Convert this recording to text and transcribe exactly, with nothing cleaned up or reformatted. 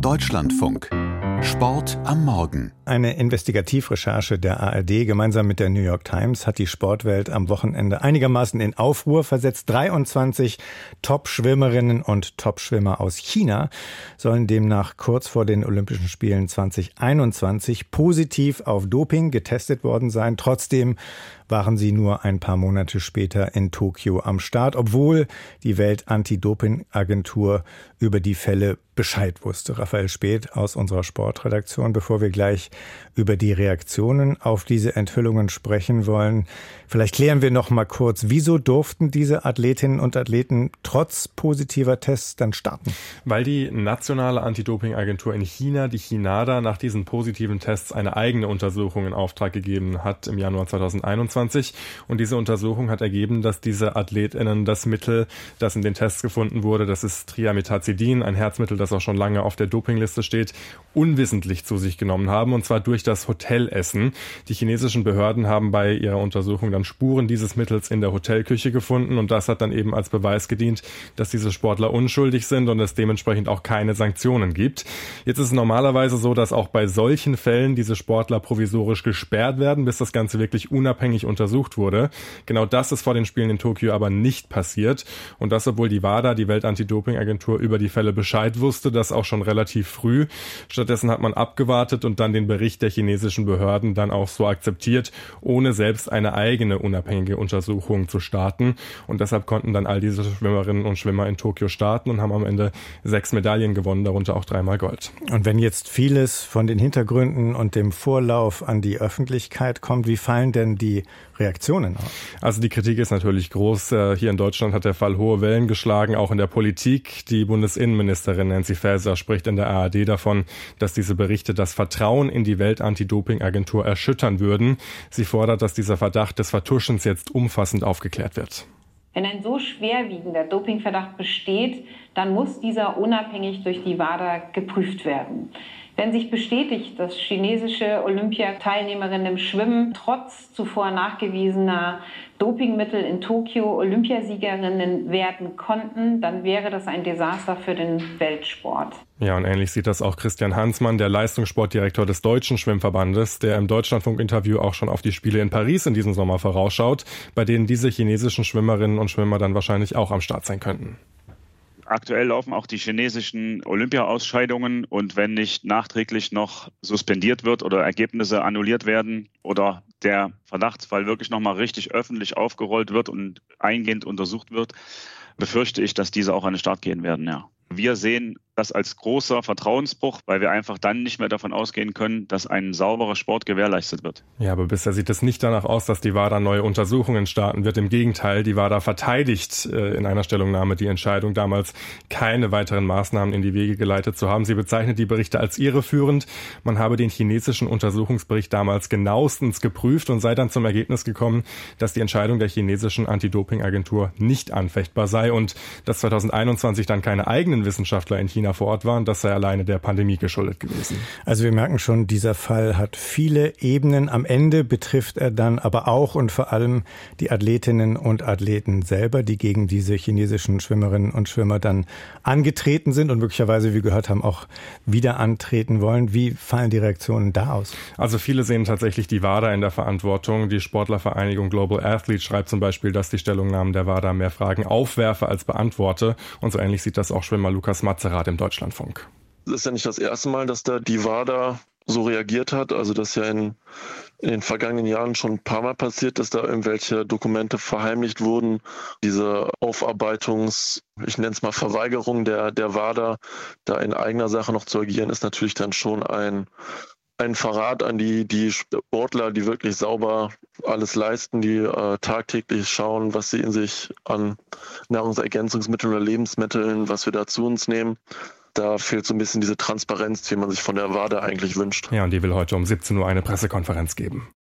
Deutschlandfunk. Sport am Morgen. Eine Investigativrecherche der A R D gemeinsam mit der New York Times hat die Sportwelt am Wochenende einigermaßen in Aufruhr versetzt. dreiundzwanzig Top-Schwimmerinnen und Top-Schwimmer aus China sollen demnach kurz vor den Olympischen Spielen zwanzig einundzwanzig positiv auf Doping getestet worden sein. Trotzdem waren sie nur ein paar Monate später in Tokio am Start, obwohl die Welt-Anti-Doping-Agentur über die Fälle Bescheid wusste. Raphael Späth aus unserer Sportredaktion. Bevor wir gleich über die Reaktionen auf diese Enthüllungen sprechen wollen, vielleicht klären wir noch mal kurz, wieso durften diese Athletinnen und Athleten trotz positiver Tests dann starten? Weil die nationale Anti-Doping-Agentur in China, die Chinada, nach diesen positiven Tests eine eigene Untersuchung in Auftrag gegeben hat im Januar zwanzig einundzwanzig. Und diese Untersuchung hat ergeben, dass diese AthletInnen das Mittel, das in den Tests gefunden wurde, das ist Trimetazidin, ein Herzmittel, das auch schon lange auf der Dopingliste steht, unwissentlich zu sich genommen haben, und zwar durch das Hotelessen. Die chinesischen Behörden haben bei ihrer Untersuchung dann Spuren dieses Mittels in der Hotelküche gefunden, und das hat dann eben als Beweis gedient, dass diese Sportler unschuldig sind und es dementsprechend auch keine Sanktionen gibt. Jetzt ist es normalerweise so, dass auch bei solchen Fällen diese Sportler provisorisch gesperrt werden, bis das Ganze wirklich unabhängig untersucht wurde. Genau das ist vor den Spielen in Tokio aber nicht passiert, und das, obwohl die WADA, die Welt-Anti-Doping-Agentur, über die Fälle Bescheid wusste, das auch schon relativ früh. Stattdessen hat man abgewartet und dann den Bericht der chinesischen Behörden dann auch so akzeptiert, ohne selbst eine eigene unabhängige Untersuchung zu starten. Und deshalb konnten dann all diese Schwimmerinnen und Schwimmer in Tokio starten und haben am Ende sechs Medaillen gewonnen, darunter auch dreimal Gold. Und wenn jetzt vieles von den Hintergründen und dem Vorlauf an die Öffentlichkeit kommt, wie fallen denn die Reaktionen aus? Also die Kritik ist natürlich groß. Hier in Deutschland hat der Fall hohe Wellen geschlagen, auch in der Politik. Die Bundesinnenministerin Nancy Faeser spricht in der A R D davon, dass diese Berichte das Vertrauen in die Welt-Anti-Doping-Agentur erschüttern würden. Sie fordert, dass dieser Verdacht des Vertuschens jetzt umfassend aufgeklärt wird. Wenn ein so schwerwiegender Dopingverdacht besteht, dann muss dieser unabhängig durch die WADA geprüft werden. Wenn sich bestätigt, dass chinesische Olympiateilnehmerinnen im Schwimmen trotz zuvor nachgewiesener Dopingmittel in Tokio Olympiasiegerinnen werden konnten, dann wäre das ein Desaster für den Weltsport. Ja, und ähnlich sieht das auch Christian Hansmann, der Leistungssportdirektor des Deutschen Schwimmverbandes, der im Deutschlandfunk-Interview auch schon auf die Spiele in Paris in diesem Sommer vorausschaut, bei denen diese chinesischen Schwimmerinnen und Schwimmer dann wahrscheinlich auch am Start sein könnten. Aktuell laufen auch die chinesischen Olympia-Ausscheidungen, und wenn nicht nachträglich noch suspendiert wird oder Ergebnisse annulliert werden oder der Verdachtsfall wirklich nochmal richtig öffentlich aufgerollt wird und eingehend untersucht wird, befürchte ich, dass diese auch an den Start gehen werden, ja. Wir sehen das als großer Vertrauensbruch, weil wir einfach dann nicht mehr davon ausgehen können, dass ein sauberer Sport gewährleistet wird. Ja, aber bisher sieht es nicht danach aus, dass die WADA neue Untersuchungen starten wird. Im Gegenteil, die WADA verteidigt äh, in einer Stellungnahme die Entscheidung, damals keine weiteren Maßnahmen in die Wege geleitet zu haben. Sie bezeichnet die Berichte als irreführend. Man habe den chinesischen Untersuchungsbericht damals genauestens geprüft und sei dann zum Ergebnis gekommen, dass die Entscheidung der chinesischen Anti-Doping-Agentur nicht anfechtbar sei und dass zwanzig einundzwanzig dann keine eigenen Wissenschaftler in China vor Ort waren. Das sei alleine der Pandemie geschuldet gewesen. Also wir merken schon, dieser Fall hat viele Ebenen. Am Ende betrifft er dann aber auch und vor allem die Athletinnen und Athleten selber, die gegen diese chinesischen Schwimmerinnen und Schwimmer dann angetreten sind und möglicherweise, wie wir gehört haben, auch wieder antreten wollen. Wie fallen die Reaktionen da aus? Also viele sehen tatsächlich die WADA in der Verantwortung. Die Sportlervereinigung Global Athlete schreibt zum Beispiel, dass die Stellungnahmen der WADA mehr Fragen aufwerfe als beantworte. Und so ähnlich sieht das auch Schwimmer Lukas Matzerath im Deutschlandfunk. Es ist ja nicht das erste Mal, dass da die WADA so reagiert hat. Also das ist ja in, in den vergangenen Jahren schon ein paar Mal passiert, dass da irgendwelche Dokumente verheimlicht wurden. Diese Aufarbeitungs-, ich nenne es mal Verweigerung der, der WADA, da in eigener Sache noch zu agieren, ist natürlich dann schon ein ein Verrat an die, die Sportler, die wirklich sauber alles leisten, die äh, tagtäglich schauen, was sie in sich an Nahrungsergänzungsmitteln oder Lebensmitteln, was wir da zu uns nehmen. Da fehlt so ein bisschen diese Transparenz, die man sich von der WADA eigentlich wünscht. Ja, und die will heute um siebzehn Uhr eine Pressekonferenz geben.